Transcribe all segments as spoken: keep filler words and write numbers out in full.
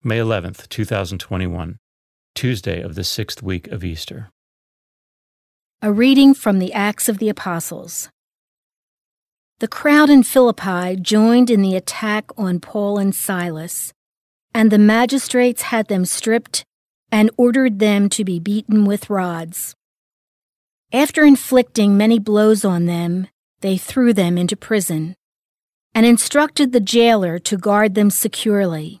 May eleventh, two thousand twenty-one, Tuesday of the sixth week of Easter. A reading from the Acts of the Apostles. The crowd in Philippi joined in the attack on Paul and Silas, and the magistrates had them stripped and ordered them to be beaten with rods. After inflicting many blows on them, they threw them into prison, and instructed the jailer to guard them securely.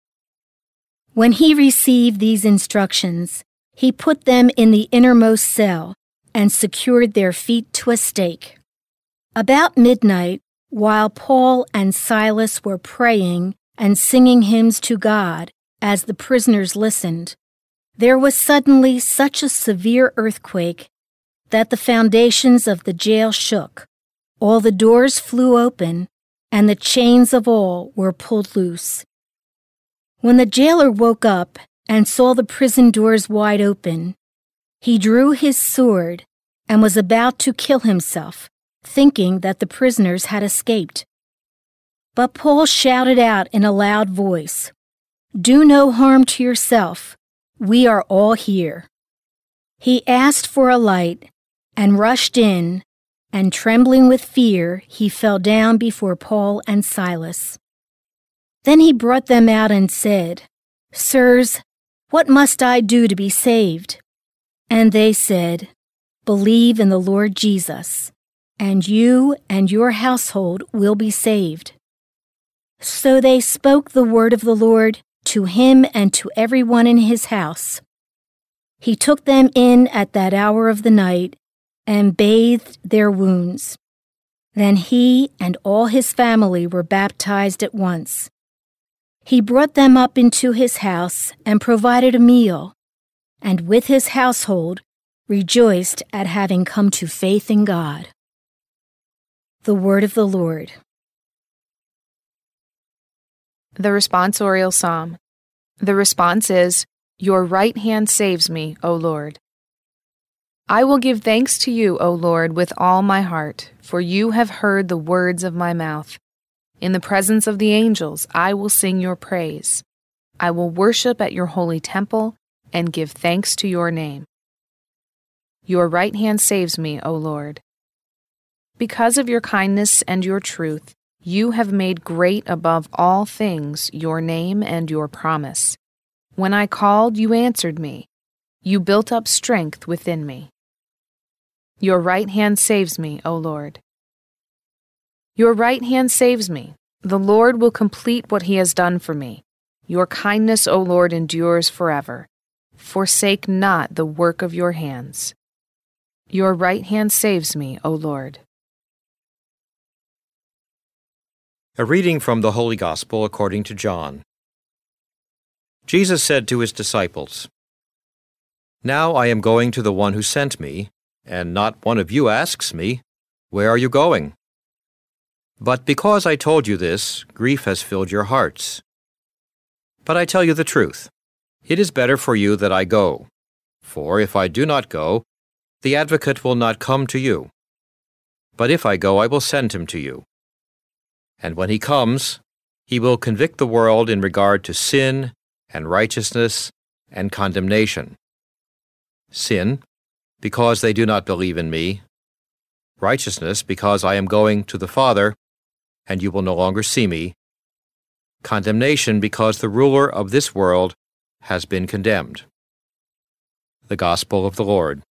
When he received these instructions, he put them in the innermost cell and secured their feet to a stake. About midnight, while Paul and Silas were praying and singing hymns to God as the prisoners listened, there was suddenly such a severe earthquake that the foundations of the jail shook, all the doors flew open, and the chains of all were pulled loose. When the jailer woke up and saw the prison doors wide open, he drew his sword and was about to kill himself, thinking that the prisoners had escaped. But Paul shouted out in a loud voice, "Do no harm to yourself. We are all here." He asked for a light and rushed in, and trembling with fear, he fell down before Paul and Silas. Then he brought them out and said, "Sirs, what must I do to be saved?" And they said, "Believe in the Lord Jesus, and you and your household will be saved." So they spoke the word of the Lord to him and to everyone in his house. He took them in at that hour of the night and bathed their wounds. Then he and all his family were baptized at once. He brought them up into his house and provided a meal, and with his household rejoiced at having come to faith in God. The word of the Lord. The responsorial psalm. The response is, "Your right hand saves me, O Lord." I will give thanks to you, O Lord, with all my heart, for you have heard the words of my mouth. In the presence of the angels, I will sing your praise. I will worship at your holy temple and give thanks to your name. Your right hand saves me, O Lord. Because of your kindness and your truth, you have made great above all things your name and your promise. When I called, you answered me. You built up strength within me. Your right hand saves me, O Lord. Your right hand saves me. The Lord will complete what he has done for me. Your kindness, O Lord, endures forever. Forsake not the work of your hands. Your right hand saves me, O Lord. A reading from the Holy Gospel according to John. Jesus said to his disciples, "Now I am going to the one who sent me, and not one of you asks me, 'Where are you going?' But because I told you this, grief has filled your hearts. But I tell you the truth. It is better for you that I go. For if I do not go, the Advocate will not come to you. But if I go, I will send him to you. And when he comes, he will convict the world in regard to sin and righteousness and condemnation. Sin, because they do not believe in me. Righteousness, because I am going to the Father, and you will no longer see me. Condemnation, because the ruler of this world has been condemned." The Gospel of the Lord.